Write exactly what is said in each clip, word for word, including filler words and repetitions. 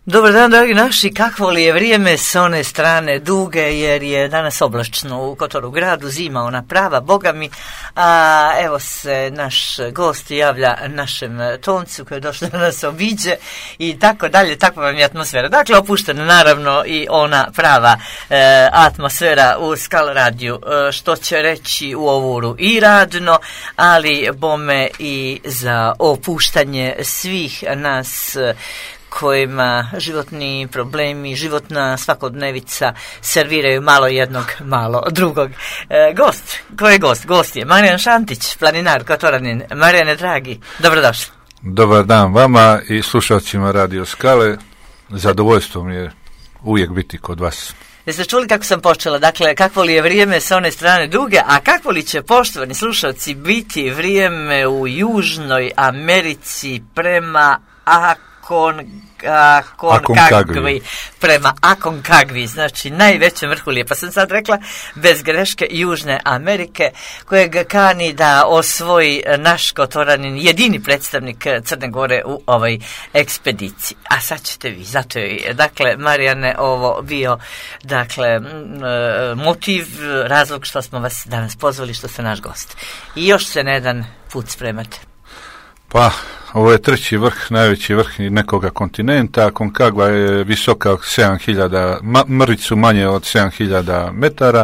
Dobar dan, dragi naši, kakvo li je vrijeme s one strane duge, jer je danas oblačno u Kotoru gradu, zima ona prava, boga mi, a evo se naš gost javlja našem Toncu koji je došao da nas obiđe i tako dalje, takva vam je atmosfera. Dakle, opuštena naravno i ona prava e, atmosfera u Skal radiju, e, što će reći u ovuru i radno, ali bome i za opuštanje svih nas kojima životni problemi, životna svakodnevica serviraju malo jednog, malo drugog. E, gost, ko je gost? Gost je Marijan Šantić, planinar, Kotoranin. Marijane, dragi, dobrodošli. Dobar dan vama i slušalcima Radio Skale. Zadovoljstvo mi je uvijek biti kod vas. Jeste čuli kako sam počela? Dakle, kakvo li je vrijeme sa one strane duge, a kakvo li će, poštovani slušalci, biti vrijeme u Južnoj Americi prema Akon Aconcagui, prema Aconcagui, znači najvećem vrhulije, pa sam sad rekla bez greške Južne Amerike, kojeg kani da osvoji naš Kotoranin, jedini predstavnik Crne Gore u ovoj ekspediciji. A sad ćete vi, zato je, dakle, Marijane, ovo bio, dakle, motiv, razlog što smo vas danas pozvali, što ste naš gost. I još se na jedan put spremate. Pa, ovo je treći vrh, najveći vrh nekoga kontinenta. Aconcagua je visoka sedam hiljada, mrvicu manje od sedam hiljada metara.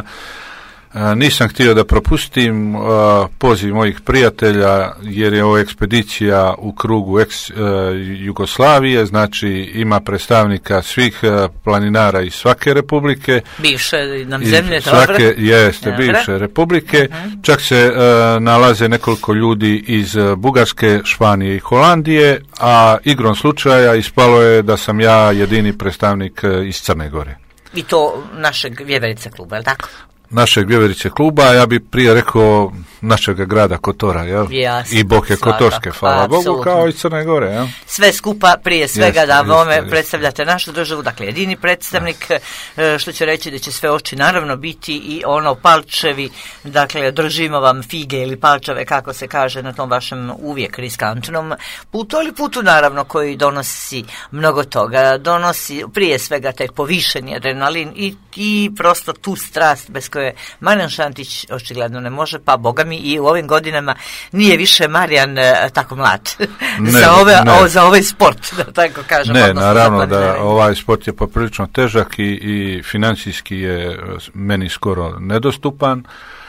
A, nisam htio da propustim a, poziv mojih prijatelja, jer je ovo ekspedicija u krugu eks, a, Jugoslavije, znači ima predstavnika svih a, planinara iz svake republike. Bivše nam zemlje, svake, dobro. Jeste, dobro. Bivše republike. Uh-huh. Čak se a, nalaze nekoliko ljudi iz Bugarske, Španije i Holandije, a igrom slučaja ispalo je da sam ja jedini predstavnik a, iz Crne Gore. I to našeg Vjeverice kluba, je li tako? Našeg Vjeverice kluba, ja bi prije rekao našeg grada Kotora, jel? Jasne, i Boke Kotorske, hvala Bogu, kao i Crne Gore, jel? Sve skupa, prije svega, jeste, da vome jeste, predstavljate jeste. Našu državu, dakle, jedini predstavnik, jeste. Što će reći da će sve oči naravno biti i ono palčevi, dakle, držimo vam fige ili palčeve, kako se kaže, na tom vašem uvijek riskantnom putu, ali putu naravno koji donosi mnogo toga, donosi prije svega tek povišeni adrenalin i, i prosto tu strast bez koje Marijan Šantić očigledno ne može, pa boga mi i u ovim godinama nije više Marijan e, tako mlad ne, za, ove, o, za ovaj sport, da tako kažem. Ne, naravno da ovaj sport je poprilično težak i, i financijski je meni skoro nedostupan.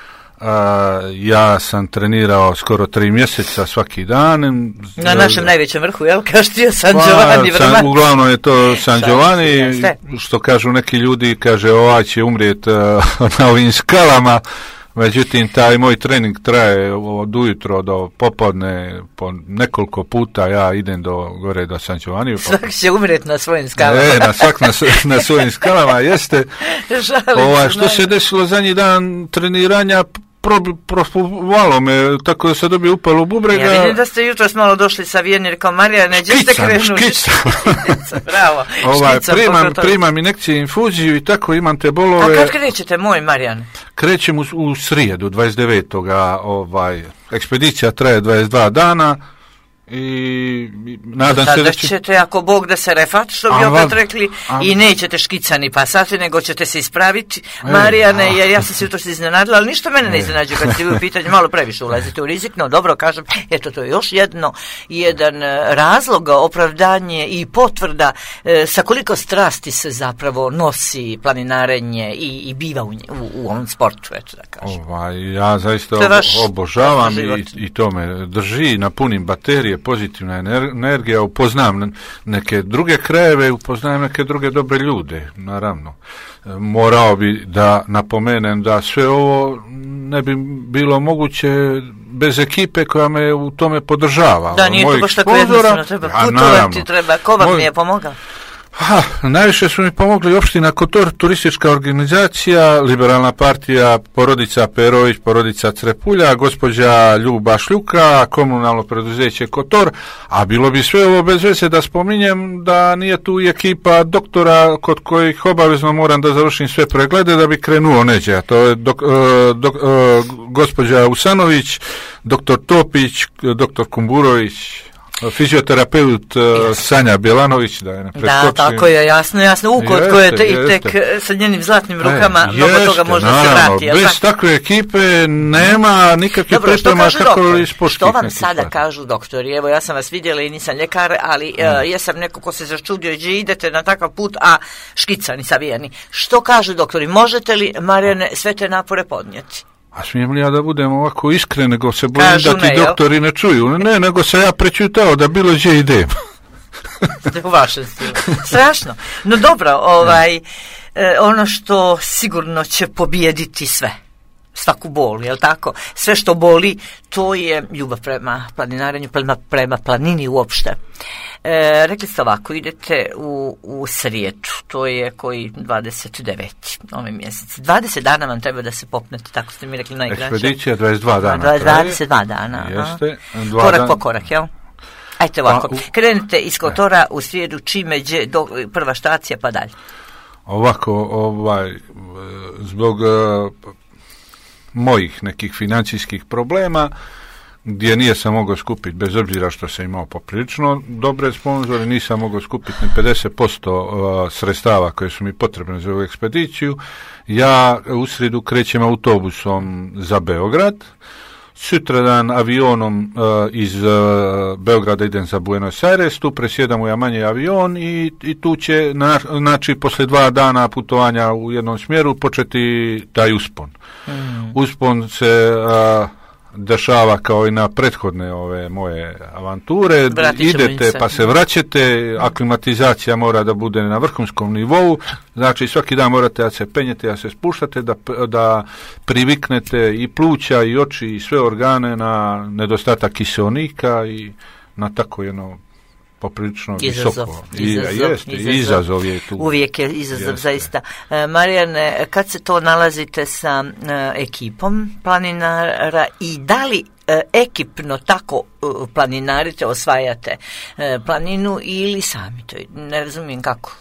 A, ja sam trenirao skoro tri mjeseca svaki dan. Na našem najvećem vrhu, jel? Kažete San Giovanni pa, San, uglavnom je to San Giovanni, što kažu neki ljudi, kaže ovaj će umrijeti uh, na ovim skalama. Međutim, taj moj trening traje od ujutro do popodne, po nekoliko puta ja idem do gore do San Giovanni. Svak će umrijeti na svojim skalama. Ne, na svak na, na svojim skalama, jeste. Ova, što se desilo zadnji dan treniranja, propuvalo me, tako da se dobije upalo u bubrega. Ja vidim da ste jutros malo došli sa Vijenir kao Marijane, gdje ste krenuli? Škicam, škicam. Bravo. Ovaj, primam, primam injekcije, infuziju i tako imam te bolove. A kad krećete, moj Marijan? Krećem u, u srijedu, dvadeset devetog Ovaj, ekspedicija traje dvadeset dva dana. I nadam sada se da će... ćete, ako Bog da se refat, što bi opet rekli, a... i nećete škicani pasati, nego ćete se ispraviti, e, Marijane, a... jer ja sam se jutros iznenadila, ali ništa mene ne iznenađuje kad ste vi u pitanju, malo previše ulazite u rizik, no dobro, kažem, eto, to je još jedno, jedan razlog, opravdanje i potvrda e, sa koliko strasti se zapravo nosi planinarenje i, i biva u, u, u ovom sportu, eto da kažem. Ovaj, ja zaista ob, obožavam i, i to me drži, napunim baterije, pozitivna energija, upoznam neke druge krajeve, upoznajem neke druge dobre ljude, naravno. Morao bi da napomenem da sve ovo ne bi bilo moguće bez ekipe koja me u tome podržava. Da, nije to baš tako jednostavno, treba putovati, treba, ko vam Moj... mi je pomogao? Ha, najviše su mi pomogli opština Kotor, turistička organizacija, Liberalna partija, porodica Perović, porodica Crepulja, gospođa Ljuba Šljuka, komunalno preduzeće Kotor, a bilo bi sve ovo bez veze da spominjem da nije tu i ekipa doktora kod kojih obavezno moram da završim sve preglede da bi krenuo neđe, a to je dok, uh, dok, uh, gospođa Usanović, doktor Topić, doktor Kumburović. Fizioterapeut uh, Sanja Bjelanović, da je ne preskočim. Da, tako je, jasno, jasno. Uko od koje te, i tek sa njenim zlatnim rukama e, mnogo jeste, toga može naravno, se vrati. Bez takve ekipe nema nikakve priprema kako iz sportskih. Što vam sada stvari kažu doktori? Evo, ja sam vas vidjela i nisam ljekar, ali hmm. uh, jesam neko ko se začudio i idete na takav put, a škicani, savijani. Što kažu doktori? Možete li, Marijane, sve te napore podnijeti? A smijem li ja da budem ovako iskren, nego se bojim Kažu da ti ne, doktori ne čuju? Ne, nego se ja prećutao da bilo gdje idem. U vašem stilu. Strašno. No dobro, ovaj, eh, ono što sigurno će pobijediti sve. Svaku bol, jel tako? Sve što boli, to je ljubav prema planinarenju, prema, prema planini uopšte. E, rekli ste ovako, idete u, u srijedu, to je koji dvadeset deveti ovaj mjesec. dvadeset dana vam treba da se popnete, tako ste mi rekli najkraće. Ekspedicija dvadeset dva dana. dvadeset dva dana. Jeste. Korak dan po korak, jel? Ajte ovako, pa, u... krenete iz Kotora u srijedu, čimeđe, do, prva štacija pa dalje. Ovako, ovaj, zbog uh, mojih nekih financijskih problema, gdje nije sam mogao skupiti, bez obzira što sam imao poprilično dobre sponzore, nisam mogao skupiti ni pedeset posto uh, sredstava koje su mi potrebne za ovu ekspediciju. Ja u srijedu krećem autobusom za Beograd, sutradan avionom uh, iz uh, Beograda idem za Buenos Aires, tu presjedam u manji avion i, i tu će, na, znači, poslije dva dana putovanja u jednom smjeru početi taj uspon. Mm. Uspon se uh, dešava kao i na prethodne ove moje avanture, idete pa se vraćate, aklimatizacija mora da bude na vrhunskom nivou, znači svaki dan morate da se penjete, da se spuštate, da, da priviknete i pluća i oči i sve organe na nedostatak kiseonika i na tako jedno poprilično izazov, visoko. Izazov, I, jeste, izazov, izazov je tu. Uvijek je izazov, jeste. Zaista. E, Marijane, kad se to nalazite sa e, ekipom planinara i da li e, ekipno tako e, planinarite, osvajate e, planinu ili sami to? Ne razumijem kako.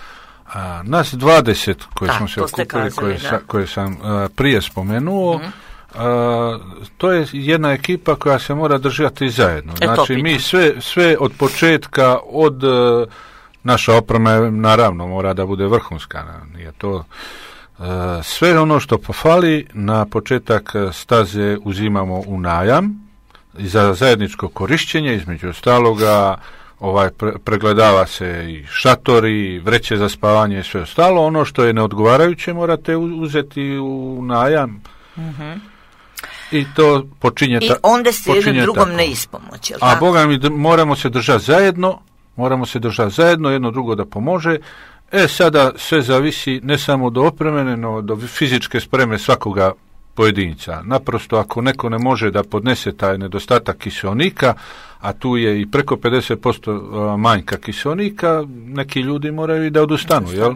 A, nas dvadeset koje da, smo se okupili, kazali, koje, sa, koje sam a, prije spomenuo, mm-hmm. Uh, to je jedna ekipa koja se mora držati zajedno. E, znači mi sve, sve od početka, od uh, naša oprema naravno mora da bude vrhunska, nije to uh, sve ono što pofali na početak staze uzimamo u najam za zajedničko korišćenje, između ostaloga ovaj pre, pregledava se i šatori, vreće za spavanje i sve ostalo. Ono što je neodgovarajuće morate uzeti u najam. Mhm. I to počinje I onda se jednom drugom ne ispomoći. A Boga mi, moramo se držati zajedno, moramo se držati zajedno, jedno drugo da pomože. E, sada sve zavisi ne samo do opreme, no do fizičke spreme svakoga pojedinca. Naprosto, ako neko ne može da podnese taj nedostatak kiseonika, a tu je i preko pedeset posto manjka kiseonika, neki ljudi moraju i da odustanu, jel?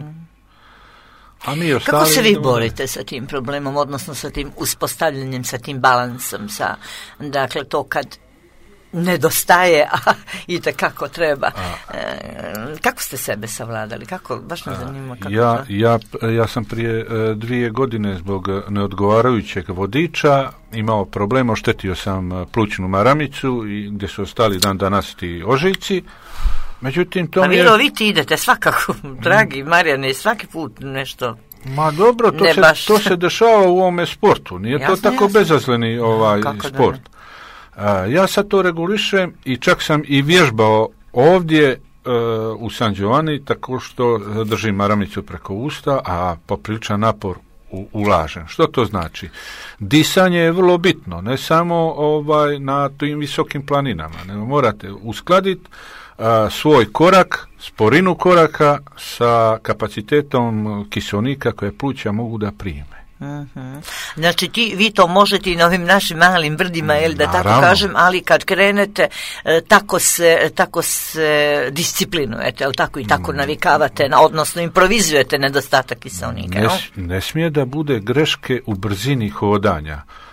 A mi ostali, kako se vi borite sa tim problemom, odnosno sa tim uspostavljanjem, sa tim balansom, sa, dakle, to kad nedostaje, a i kako treba. A, e, kako ste sebe savladali? Kako, baš me zanima kako ja, to... ja, ja sam prije e, dvije godine zbog neodgovarajućeg vodiča imao problem, oštetio sam plućnu maramicu i gdje su ostali dan danas ti ožiljci. Međutim, to a mi je... A vi idete svakako, dragi Marijane, svaki put nešto... Ma dobro, to, se, baš... to se dešava u ovome sportu, nije jasne, to tako jasne. bezazleni ovaj kako sport. A, ja sad to regulišem i čak sam i vježbao ovdje uh, u San Giovanni, tako što držim maramicu preko usta, a popriličan napor u, ulažem. Što to znači? Disanje je vrlo bitno, ne samo ovaj na tim visokim planinama, nego morate uskladiti A, svoj korak, sporinu koraka sa kapacitetom kiseonika koje pluća mogu da prime. Uh-huh. Znači ti, vi to možete i na ovim našim malim brdima, jel, da Naravno. tako kažem, ali kad krenete e, tako se, tako se disciplinujete, jel, tako i tako navikavate, na, odnosno improvizujete nedostatak kiseonika. Ne, ne smije da bude greške u brzini hodanja.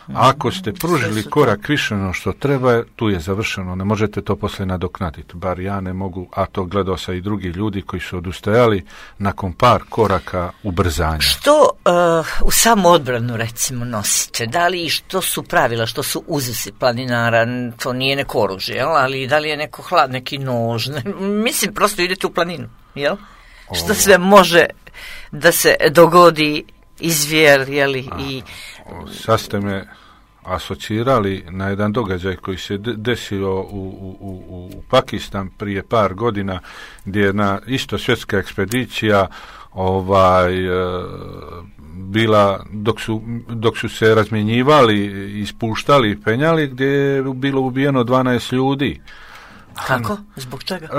Ako ste pružili korak više no što treba, tu je završeno, ne možete to poslije nadoknaditi, bar ja ne mogu, a to gledao sam i drugi ljudi koji su odustajali nakon par koraka ubrzanja. Što uh, u samu odbranu recimo nosite? Da li što su pravila, što su uzusi planinara? To nije neko oružje, jel? Ali da li je neko hlad, neki nož? Mislim, prosto idete u planinu, jel? O. Što sve može da se dogodi izvjer, jeli? A, i... Sad ste me asocirali na jedan događaj koji se desio u, u, u, u Pakistan prije par godina, gdje je na isto svjetska ekspedicija ovaj bila, dok su, dok su se razmjenjivali, ispuštali i penjali, gdje je bilo ubijeno dvanaest ljudi. Kako? Zbog čega?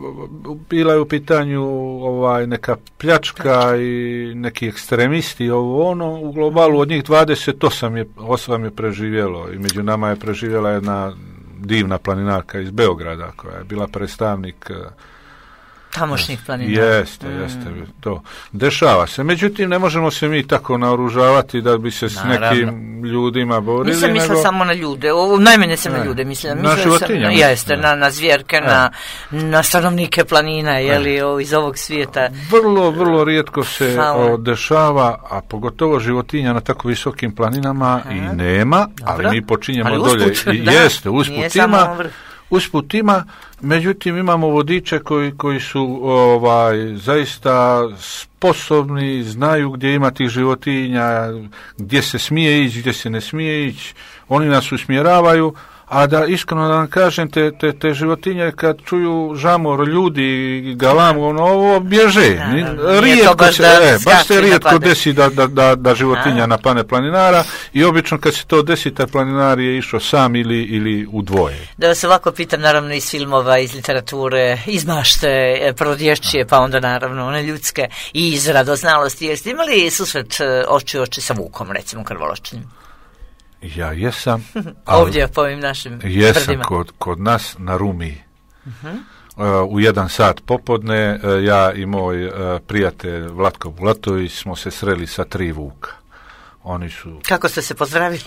Bila je u pitanju ovaj neka pljačka i neki ekstremisti, ovo ono, u globalu od njih dvadeset osam je, osam je preživjelo i među nama je preživjela jedna divna planinarka iz Beograda koja je bila predstavnik tamošnjih planinara. Jeste, jeste, to. Dešava se. Međutim, ne možemo se mi tako naoružavati da bi se s Naravno. nekim ljudima borili. Nisam mislila nego... samo na ljude. O, najmanje sam ne. na ljude mislila. Na životinja. Jeste, na, na zvjerke, na, na stanovnike planina, jeli, o, iz ovog svijeta. Vrlo, vrlo rijetko se o, dešava, a pogotovo životinja na tako visokim planinama Aha. i nema, Dobro. ali mi počinjemo ali dolje. Usput, I, jeste, usput ima. Usput ima, međutim imamo vodiče koji, koji su ovaj zaista sposobni, znaju gdje ima tih životinja, gdje se smije ići, gdje se ne smije ići, oni nas usmjeravaju, a da iskreno da vam kažem, te, te, te životinje kad čuju žamor ljudi, galamu, ono, ovo bježe. Da, rijetko baš, se, e, baš se rijetko napade. desi da, da, da, da životinja a. napane planinara i obično kad se to desi, taj planinar je išao sam ili, ili u dvoje. Da vas ovako pitam, naravno iz filmova, iz literature, iz mašte, prvo dječje, pa onda naravno one ljudske i iz radoznalosti. Jeste imali susret oči u oči sa vukom, recimo krvoločnim? Ja jesam. Ovdje po ovim našim jesam brdima. Kod, kod nas na Rumiji. Uh-huh. Uh, u jedan sat popodne uh, ja i moj uh, prijatelj Vlatko Bulatović smo se sreli sa tri vuka. Oni su... Kako ste se pozdravili?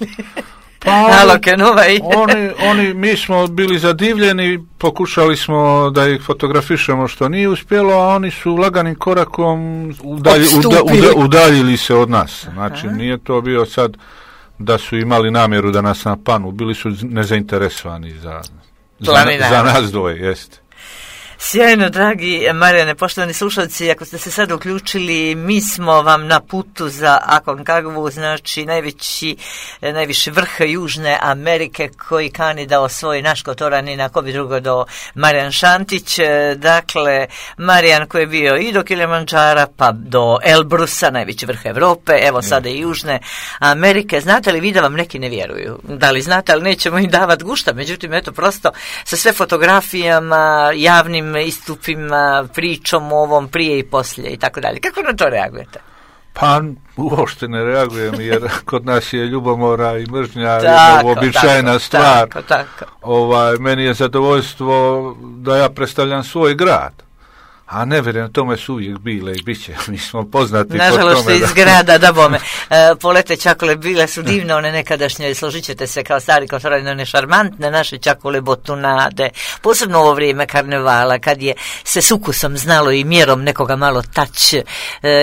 Pa oni, oni, oni, mi smo bili zadivljeni, pokušali smo da ih fotografišemo što nije uspjelo, a oni su laganim korakom udalji, uda, uda, udaljili se od nas. Znači Aha. nije to bio sad da su imali namjeru da nas napanu, bili su nezainteresovani za, za, za nas dvoje, jeste. Sjajno, dragi Marijane, poštovani slušalci, ako ste se sad uključili, mi smo vam na putu za Aconcagua, znači najveći, najviši vrh Južne Amerike koji kani da osvoji naš kotoranin, ako bi drugo do Marijan Šantić. Dakle, Marijan koji je bio i do Kilimandžara, pa do Elbrusa, najveći vrh Evrope, evo sada i Južne Amerike. Znate li vi da vam neki ne vjeruju? Da li znate, ali nećemo im davati gušta, međutim, eto, prosto sa sve fotografijama, javnim istupima, pričom ovom prije i poslije i tako dalje. Kako na to reagujete? Pa uopšte ne reagujem jer kod nas je ljubomora i mržnja tako, uobičajena tako, stvar. Tako, tako. Ovaj, meni je zadovoljstvo da ja predstavljam svoj grad. A ne vjerujem, tome su uvijek bile i bit će. Mi smo poznati Nažalost, po tome. Nažalost, iz grada, da bome. E, polete čakole bile su divne, one nekadašnje, složit ćete se kao stari kotorani, one šarmantne naše čakole botunade. Posebno ovo vrijeme karnevala, kad je se s ukusom znalo i mjerom nekoga malo tać e,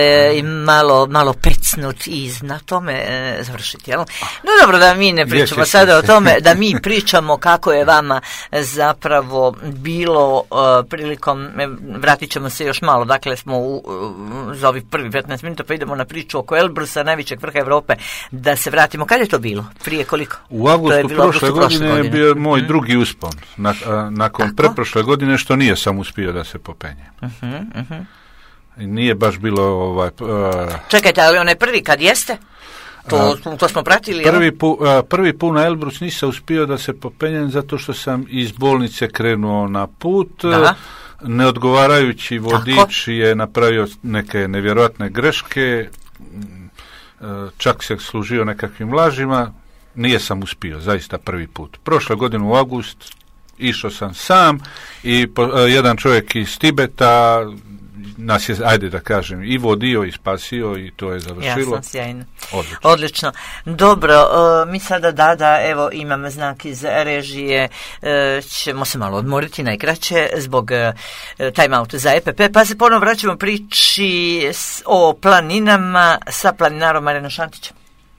i malo, malo pecnut i na tome e, završiti. Jel? No dobro, da mi ne pričamo Ješi, sada o tome, da mi pričamo kako je vama zapravo bilo e, prilikom, vratit ćemo se još malo, dakle smo u, u, za ovih prvi petnaest minuta pa idemo na priču oko Elbrusa, najvećeg vrha Evrope, da se vratimo. Kad je to bilo? Prije koliko? U avgustu prošle godine je bio moj hmm. drugi uspon. Na, a, nakon Tako? preprošle godine što nije sam uspio da se popenje. Uh-huh, uh-huh. Nije baš bilo ovaj... Uh, Čekajte, ali onaj prvi kad jeste? To, to smo pratili, prvi, pu, a, prvi put na Elbrus nisam uspio da se popenjem zato što sam iz bolnice krenuo na put. Aha. Neodgovarajući vodič Tako? je napravio neke nevjerojatne greške, čak se služio nekakvim lažima, nije sam uspio, zaista prvi put. Prošle godine u august išao sam sam i po, jedan čovjek iz Tibeta nas je, ajde da kažem, i vodio i spasio i to je završilo. Jasno, sjajno. Odlično. Odlično. Dobro, uh, mi sada da, da, evo imamo znak iz režije, uh, ćemo se malo odmoriti najkraće zbog uh, time out za E P P, pa se ponovno vraćamo priči s, o planinama sa planinarom Marijanom Šantićem.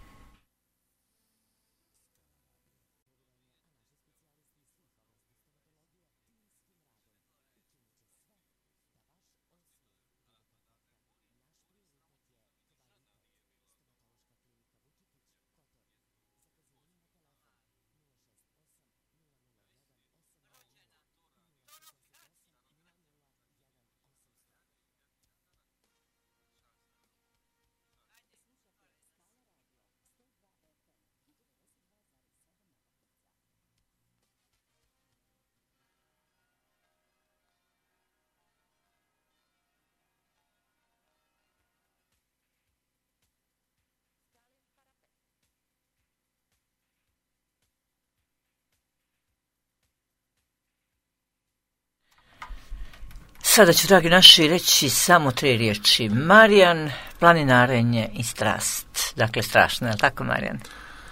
Sada ću, dragi naši, reći samo tri riječi. Marijan, planinarenje i strast. Dakle, strašno, je li tako, Marijan?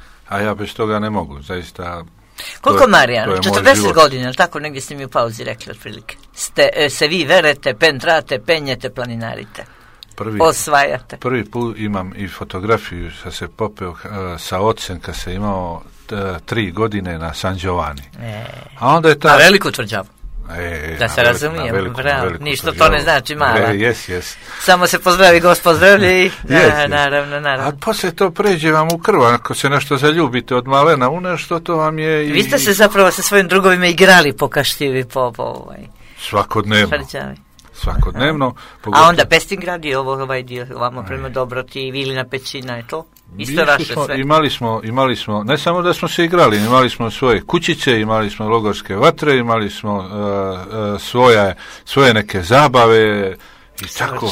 A ja bez toga ne mogu, zaista. Koliko to, Marijan? to je četrdeset godina, je li tako? Negdje ste mi u pauzi rekli, otprilike. Ste, se vi verete, pentrate, penjete, planinarite. Prvi, osvajate. Prvi put imam i fotografiju sa se popeo uh, sa ocem kad se imao uh, tri godine na San Giovanni. E, a onda je ta... A veliku tvrđavu. E, da se razumijem, veliku, bravo, ništa to ne znači mala. E, yes, yes. Samo se pozdravi gospod zdravlje i da, yes, yes. naravno, naravno. A poslije to pređe vam u krv, ako se nešto zaljubite od malena u nešto, to vam je... I... Vi ste se zapravo sa svojim drugovima igrali po Kaštivi, po, po ovaj... Svakodnevno. Tvrđavi. Svakodnevno. Pogotovo... A onda Pestingrad i ovo, ovaj dio, ovamo prema Dobroti, Vilina Pećina, je to? Isto vaše smo, sve. Imali smo, imali smo, ne samo da smo se igrali, imali smo svoje kućice, imali smo logorske vatre, imali smo uh, uh, svoje, svoje neke zabave i tako.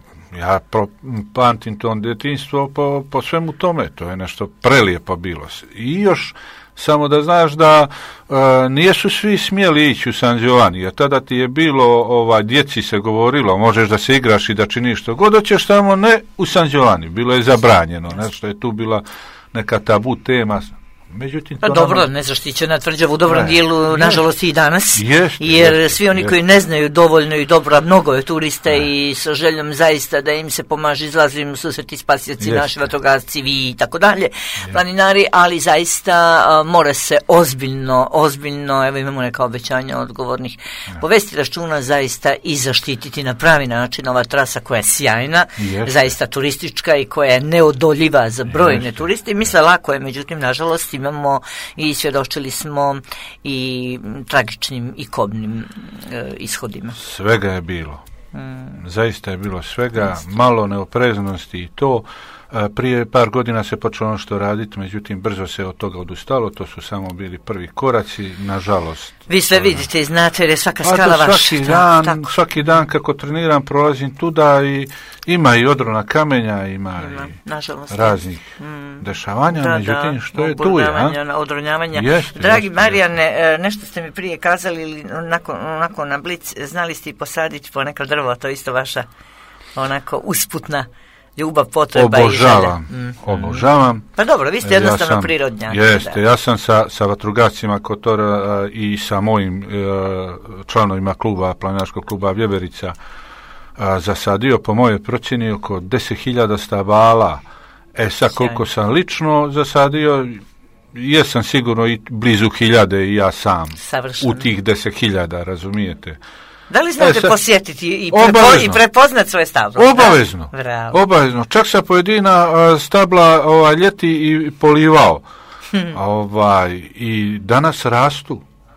Ja pro, pamtim to djetinjstvo po, po svemu tome, to je nešto prelijepo bilo. I još samo da znaš da uh, nijesu svi smjeli ići u San Giovanni, jer tada ti je bilo, ovaj, djeci se govorilo, možeš da se igraš i da činiš što god hoćeš, samo ne u San Giovanni, bilo je zabranjeno, nešto je tu bila neka tabu tema. Međutim, pa dobro, nama... nezaštićena tvrđava u dobrom ne, dijelu, je, nažalost i danas, jest, jer jest, svi oni jest. koji ne znaju dovoljno i dobro, a mnogo je turiste ne. I sa željom zaista da im se pomaže, izlazim u susret i spasioci, naši vatrogasci, vi i tako dalje, planinari, ali zaista a, mora se ozbiljno, ozbiljno, evo imamo neka obećanja odgovornih, ne. povesti računa zaista i zaštititi na pravi način ova trasa koja je sjajna, jest. Zaista turistička i koja je neodoljiva za brojne jest. Turiste i misle lako je, međutim, nažalost, imamo i svjedočili smo i tragičnim i kobnim e, ishodima. Svega je bilo. Mm. Zaista je bilo svega, Just. malo neopreznosti i to. Prije par godina se počelo ono što raditi, međutim brzo se od toga odustalo, to su samo bili prvi koraci, nažalost. Vi sve vidite i znate jer je svaka skala vaša. Svaki dan, tako. svaki dan kako treniram prolazim tuda i ima i odrona kamenja, ima, ima i nažalost. raznih mm. dešavanja, da, međutim što da, je tu je. Odronjavanja. Jeste, Dragi jeste, Marijane, jeste. nešto ste mi prije kazali ili onako, onako na blic, znali ste i posaditi po neka drva, to isto vaša onako usputna ljubav, potreba obožavam, i želja. Mm. Obožavam. Pa dobro, vi ste jednostavno ja sam, prirodnjak. Jeste, da. ja sam sa, sa vatrogascima Kotora uh, i sa mojim uh, članovima kluba, planinarskog kluba Vjeverica, uh, zasadio po mojoj procjeni oko deset hiljada stabala. E sad koliko sam lično zasadio, jesam sigurno i blizu hiljade i ja sam. Savršeno. U tih deset hiljada, razumijete? Da li znate e, sad, posjetiti i, prepo, i prepoznat svoje stablo? Obavezno. Obavezno. Čak sam pojedina uh, stabla ovaj, ljeti i polivao. Hmm. Ovaj, i danas rastu.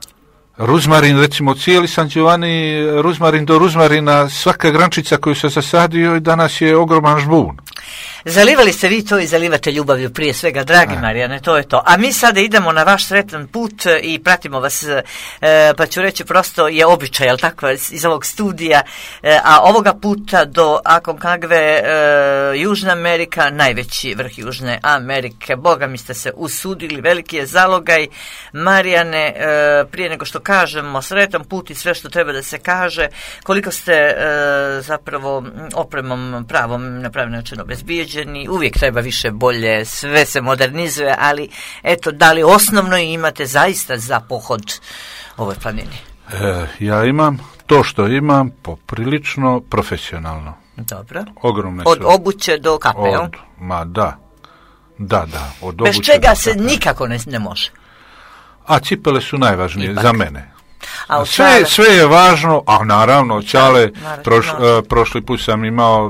Ruzmarin, recimo cijeli San Giovanni, ruzmarin do ruzmarina, svaka grančica koju se zasadio i danas je ogroman žbun. Zalivali ste vi to i zalivate ljubavlju prije svega, dragi Marijane, to je to. A mi sada idemo na vaš sretan put i pratimo vas, e, pa ću reći prosto je običaj, jel tako, iz ovog studija, e, a ovoga puta do Aconcagve, e, Južna Amerika, najveći vrh Južne Amerike. Boga mi ste se usudili, veliki je zalogaj. Marijane, e, prije nego što kažemo sretan put i sve što treba da se kaže, koliko ste e, zapravo opremom pravom na pravi način obezbijeđeni, uvijek treba više, bolje, sve se modernizuje, ali eto, da li osnovno imate zaista za pohod ovoj planini? E, ja imam to što imam poprilično profesionalno. Dobro. Ogromne od su. Obuće do kape, od, ma da, da, da. Od bez čega se nikako ne, ne može. A cipele su najvažnije Ipak. za mene. A sve, sve je važno, a naravno očale, proš, uh, prošli put sam imao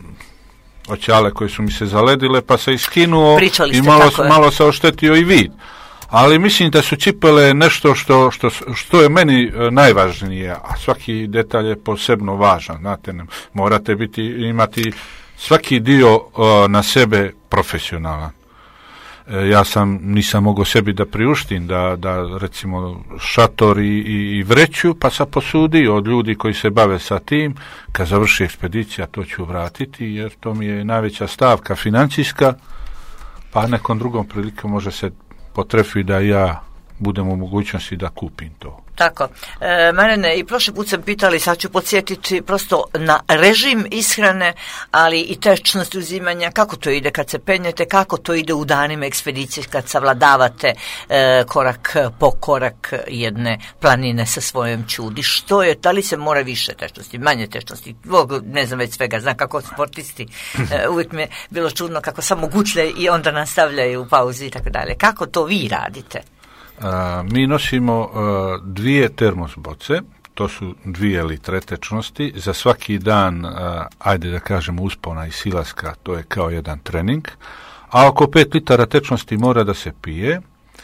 očale koje su mi se zaledile, pa se iskinuo Pričali i malo, malo se oštetio i vid. Ali mislim da su cipele nešto što, što, što je meni najvažnije, a svaki detalj je posebno važan. Znate, morate biti, imati svaki dio uh, na sebe profesionalan. Ja sam, nisam mogao sebi da priuštim da, da recimo šator i, i, i vreću, pa sam posudio od ljudi koji se bave sa tim, kad završi ekspedicija to ću vratiti, jer to mi je najveća stavka financijska, pa nekom drugom prilikom može se potrefiti da ja budem u mogućnosti da kupim to. Tako. E, Marijane, i prošli put sam pitali, sad ću podsjetiti prosto na režim ishrane, ali i tečnost uzimanja, kako to ide kad se penjete, kako to ide u danima ekspedicije kad savladavate e, korak po korak jedne planine sa svojom čudi. Što je, da li se mora više tečnosti, manje tečnosti, ne znam već svega, znam kako sportisti, e, uvijek mi je bilo čudno kako samo gutlje i onda nastavljaju u pauzi i tako dalje. Kako to vi radite? Uh, mi nosimo uh, dvije termos boce, to su dvije litre tečnosti, za svaki dan, uh, ajde da kažemo uspona i silaska, to je kao jedan trening, a oko pet litara tečnosti mora da se pije,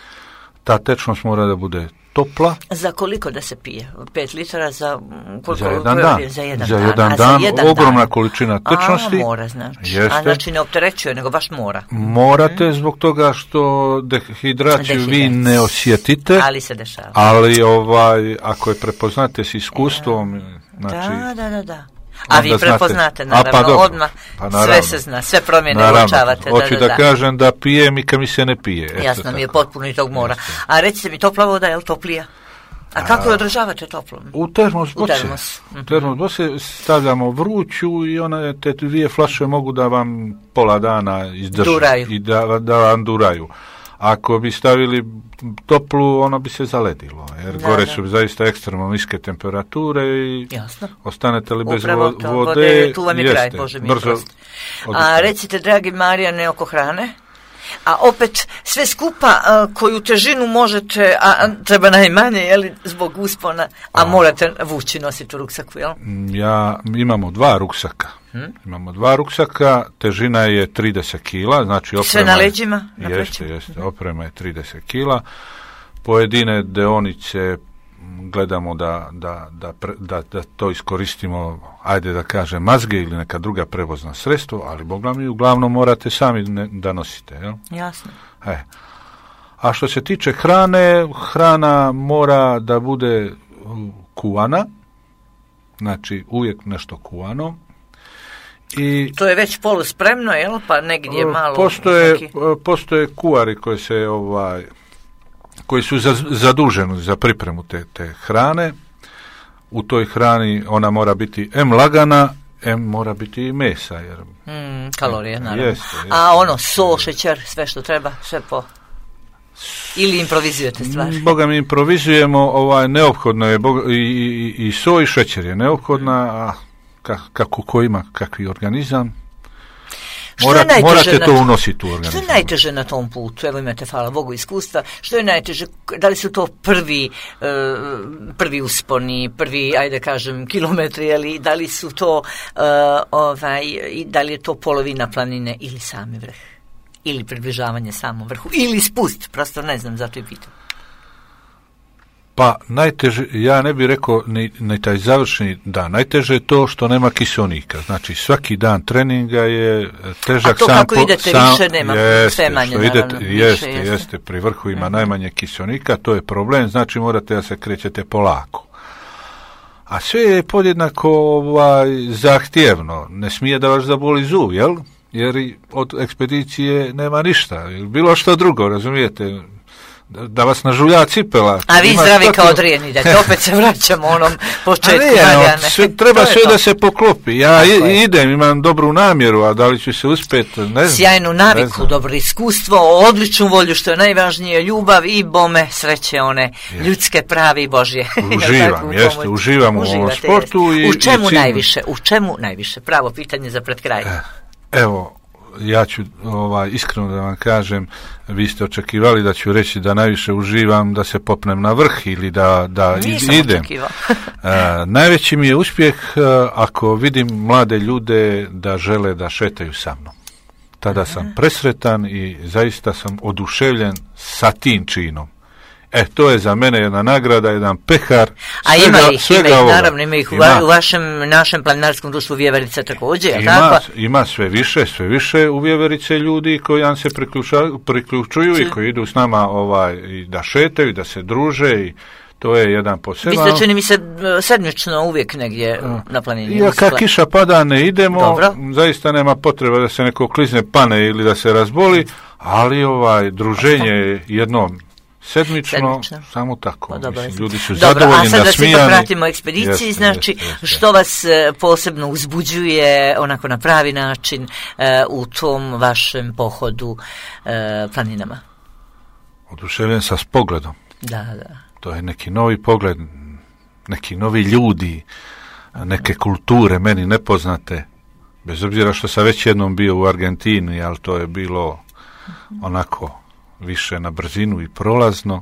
ta tečnost mora da bude topla. Za koliko da se pije? Pet litara za koliko? Za jedan dan. Za jedan za dan, jedan a, dan, za jedan ogromna dan. količina tečnosti. A, mora znači. Jeste. A znači ne opterećuje, nego baš mora. Morate zbog toga što dehidraciju vi ne osjetite. Ali se dešava. Ali ovaj, ako je prepoznate s iskustvom, znači... Da, da, da, da. A vi prepoznate, naravno, pa odmah, pa sve se zna, sve promjene uočavate. Hoću da, da, da, da kažem da pijem i kad mi se ne pije. Jasno mi je potpuno i tog mora. A recite mi, topla voda je li toplija? A kako je održavate toplom? U termos boce. U termos. U termos boce stavljamo vruću i one, te dvije flaše mogu da vam pola dana izdrži. Duraju. I da, da vam duraju. Ako bi stavili toplu, ono bi se zaledilo, jer da, gore da. su zaista ekstremno niske temperature i Jasno. ostanete li bez Upravo vode, to, vode, tu vam je jeste, kraj, Bože mi brzo. A recite, dragi Marijane, oko hrane? A opet sve skupa a, koju težinu možete, a treba najmanje, jeli, zbog uspona, a, a morate vući, nositi u ruksaku, jel? Ja, imamo dva ruksaka. Hmm? Imamo dva ruksaka, težina je trideset kila, znači oprema... Sve na leđima? Na jeste, jeste, hmm. oprema je trideset kila. Pojedine deonice gledamo da, da, da, da, da to iskoristimo, ajde da kažem, mazge ili neka druga prevozna sredstva, ali Boga mi uglavnom morate sami ne, da nosite. Jel? Jasno. E. A što se tiče hrane, hrana mora da bude kuvana, znači uvijek nešto kuvano. I to je već poluspremno, jel? Pa negdje malo... Postoje, neki... postoje kuvari koji se ovaj... koji su za, zaduženi za pripremu te, te hrane. U toj hrani ona mora biti em lagana, em mora biti i mesa. Jer, mm, kalorije, naravno. Jeste, jeste, a ono, so, šećer, sve što treba, sve po... Ili improvizujete stvari? Boga mi improvizujemo, ovaj, neophodno je, boga, i, i, i so i šećer je neophodna, a kako ko ima kakvi organizam, Mora, morate to unositi u organizam. Što je najteže na tom putu? Evo imate, hvala Bogu, iskustva. Što je najteže? Da li su to prvi, uh, prvi usponi, prvi, ajde kažem, kilometri, ali da li su to, uh, ovaj, da li je to polovina planine ili sami vrh? Ili približavanje samom vrhu? Ili spust? Prosto ne znam, zato i pitam. Pa najteže, ja ne bih rekao ni, ni taj završeni dan, najteže je to što nema kiseonika, znači svaki dan treninga je težak. A to sam kako po, idete sam, više nema, jeste, sve manje idete, naravno. Jeste, više, jeste, pri vrhu ima mm-hmm. najmanje kiseonika, to je problem, znači morate da se krećete polako. A sve je podjednako ovaj, zahtjevno, ne smije da vas zaboli zub, jel? Jer od ekspedicije nema ništa, bilo što drugo, razumijete? Da vas nažulja cipela. A vi zdravi kao odrijeni, da te opet se vraćamo onom početku Marijane. Sve, treba sve to. Da se poklopi. Ja i, idem, imam dobru namjeru, a da li ću se uspjeti, ne znam. Sjajnu naviku, dobro iskustvo, odličnu volju, što je najvažnije, ljubav i bome, sreće one je. Ljudske, pravi i Božje. Uživam, jeste, uživam u ovom sportu. I, u čemu i najviše, u čemu najviše? Pravo pitanje za pred kraj. Evo, ja ću ovaj, iskreno da vam kažem, vi ste očekivali da ću reći da najviše uživam da se popnem na vrh ili da, da idem. uh, najveći mi je uspjeh uh, ako vidim mlade ljude da žele da šetaju sa mnom. Tada sam presretan i zaista sam oduševljen sa tim činom. E, to je za mene jedna nagrada, jedan pehar. A svega, ima ih, svega ima ih, naravno, ima ih ima. U vašem, našem planinarskom društvu Vjeverica također, je li tako? Ima sve više, sve više u Vjeverice ljudi koji nam se priključuju i koji idu s nama ovaj, i da šetaju, da se druže i to je jedan poseban. Vi ste, čini mi se, sedmično uvijek negdje na planini. Ja, kad kiša pada ne idemo, dobro. Zaista nema potreba da se neko klizne, pane ili da se razboli, ali ovaj druženje je jednom Sedmično, Sedmično, samo tako. Pa, mislim, ljudi su dobro, zadovoljni, nasmijani. A sad da se pratimo ekspediciji, jeste, znači jeste, jeste. Što vas posebno uzbuđuje onako na pravi način uh, u tom vašem pohodu uh, planinama? Oduševljen sa s pogledom. Da, da. To je neki novi pogled, neki novi ljudi, neke kulture meni nepoznate, bez obzira što sam već jednom bio u Argentini, ali to je bilo onako više na brzinu i prolazno.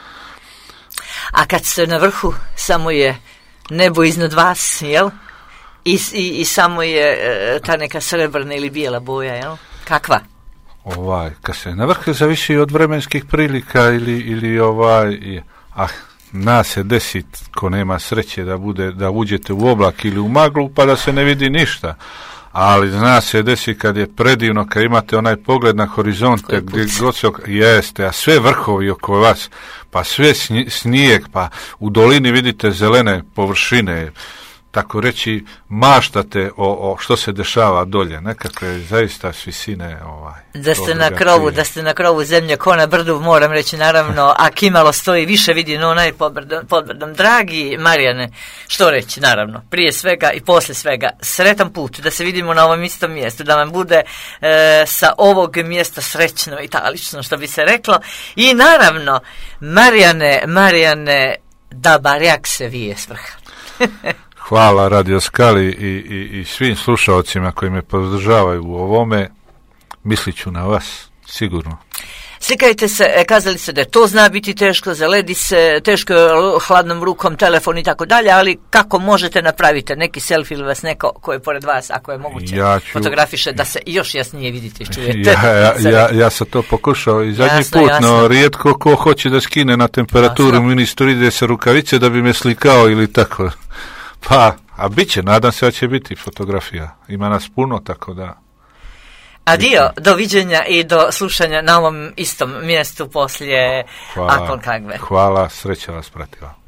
A kad ste na vrhu, samo je nebo iznad vas, jel? I, i, i samo je e, ta neka srebrna ili bijela boja, jel? Kakva? Ovaj, kad se na vrhu zavisi od vremenskih prilika ili, ili ovaj, ah, nas se desi ko nema sreće da bude, da uđete u oblak ili u maglu pa da se ne vidi ništa. Ali zna se desi kad je predivno, kad imate onaj pogled na horizont, gdje god se jeste, a sve vrhovi oko vas, pa sve snijeg, pa u dolini vidite zelene površine, tako reći, maštate o, o što se dešava dolje, nekakve zaista s visine. Ovaj, da ste na krovu, da ste na krovu zemlje, ko na brdu, moram reći naravno, a kimalo stoji, više vidi no onaj pod brdom, pod brdom. Dragi Marijane, što reći, naravno, prije svega i posle svega, sretan put, da se vidimo na ovom istom mjestu, da vam bude e, sa ovog mjesta srećno i talično, što bi se reklo, i naravno, Marijane, Marijane, da barjak se vije s vrha. Hvala Radio Skali i, i, i svim slušalcima koji me podržavaju u ovome. Mislit ću na vas, sigurno. Slikajte se, kazali ste da to zna biti teško, zaledi se, teško hladnom rukom, telefon i tako dalje, ali kako možete napraviti neki selfie ili vas neko ko je pored vas, ako je moguće, ja ću, fotografiše da se još jasnije vidite i čujete. Ja, ja, ja, ja sam to pokušao i zadnji jasno, put, jasno. No rijetko ko hoće da skine na temperaturu, jasno. Ministru ide sa rukavice da bi me slikao ili tako. Pa, a bit će, nadam se da će biti fotografija. Ima nas puno, tako da... Adio, doviđenja i do slušanja na ovom istom mjestu poslije Aconcagua. Hvala, sreća vas pratila.